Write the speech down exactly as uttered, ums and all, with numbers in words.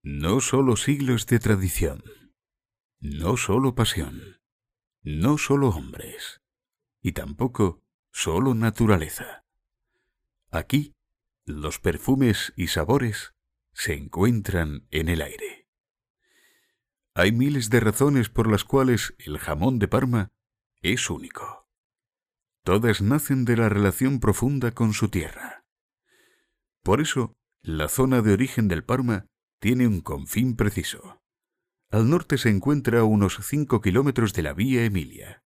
No solo siglos de tradición, no solo pasión, no solo hombres, y tampoco solo naturaleza. Aquí, los perfumes y sabores se encuentran en el aire. Hay miles de razones por las cuales el jamón de Parma es único. Todas nacen de la relación profunda con su tierra. Por eso, la zona de origen del Parma tiene un confín preciso. Al norte se encuentra a unos cinco kilómetros de la Vía Emilia.